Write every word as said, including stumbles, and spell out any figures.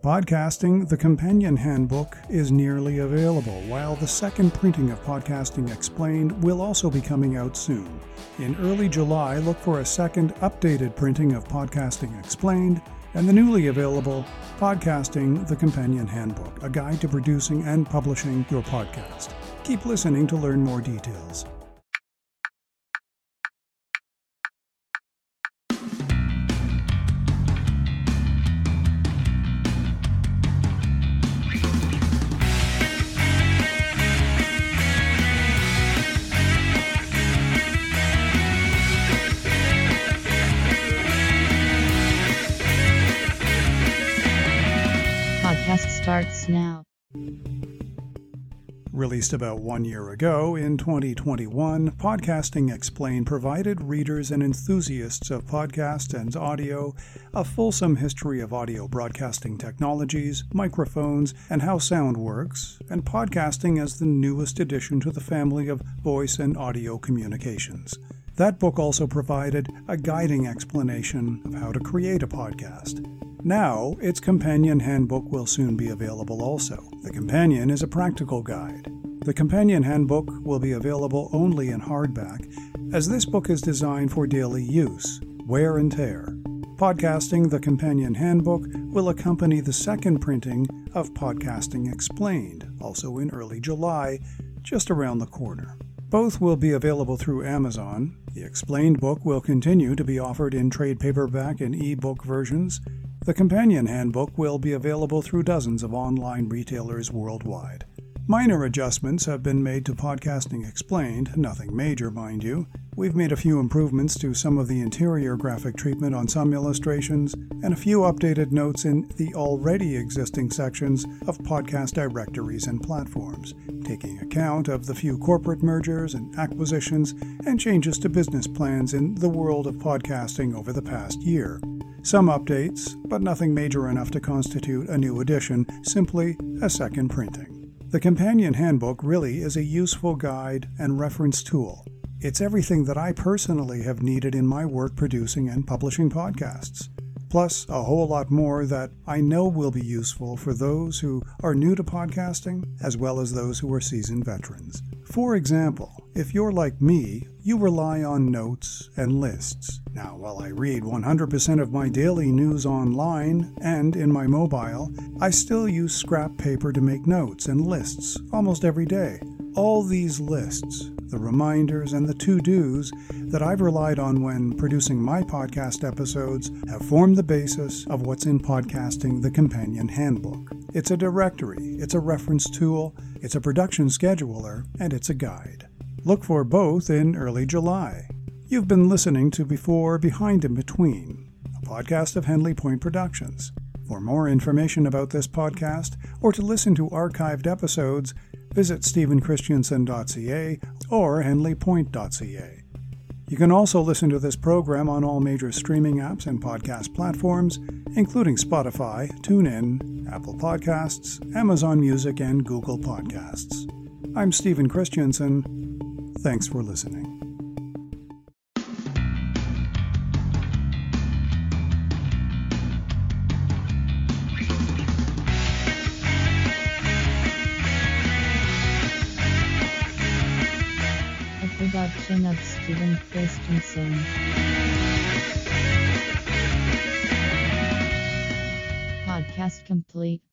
Podcasting, the Companion Handbook, is nearly available, while the second printing of Podcasting Explained will also be coming out soon. In early July, look for a second updated printing of Podcasting Explained and the newly available Podcasting, the Companion Handbook, a guide to producing and publishing your podcast. Keep listening to learn more details. Podcast starts now. Released about one year ago, in twenty twenty-one, Podcasting Explained provided readers and enthusiasts of podcast and audio a fulsome history of audio broadcasting technologies, microphones, and how sound works, and podcasting as the newest addition to the family of voice and audio communications. That book also provided a guiding explanation of how to create a podcast. Now, its companion handbook will soon be available also. The companion is a practical guide. The companion handbook will be available only in hardback, as this book is designed for daily use, wear and tear. Podcasting, the companion handbook, will accompany the second printing of Podcasting Explained, also in early July, just around the corner. Both will be available through Amazon. The Explained book will continue to be offered in trade paperback and e-book versions. The companion handbook will be available through dozens of online retailers worldwide. Minor adjustments have been made to Podcasting Explained, nothing major, mind you. We've made a few improvements to some of the interior graphic treatment on some illustrations, and a few updated notes in the already existing sections of podcast directories and platforms, taking account of the few corporate mergers and acquisitions and changes to business plans in the world of podcasting over the past year. Some updates, but nothing major enough to constitute a new edition, simply a second printing. The companion handbook really is a useful guide and reference tool. It's everything that I personally have needed in my work producing and publishing podcasts, plus a whole lot more that I know will be useful for those who are new to podcasting, as well as those who are seasoned veterans. For example, if you're like me, you rely on notes and lists. Now, while I read one hundred percent of my daily news online and in my mobile, I still use scrap paper to make notes and lists almost every day. All these lists, the reminders and the to-dos that I've relied on when producing my podcast episodes have formed the basis of what's in Podcasting, the Companion Handbook. It's a directory, it's a reference tool, it's a production scheduler, and it's a guide. Look for both in early July. You've been listening to Before, Behind, and Between, a podcast of Henley Point Productions. For more information about this podcast, or to listen to archived episodes, visit stephen christiansen dot c a or henley point dot c a. You can also listen to this program on all major streaming apps and podcast platforms, including Spotify, TuneIn, Apple Podcasts, Amazon Music, and Google Podcasts. I'm Stephen Christiansen. Thanks for listening. Production of Stephen Christensen. Podcast complete.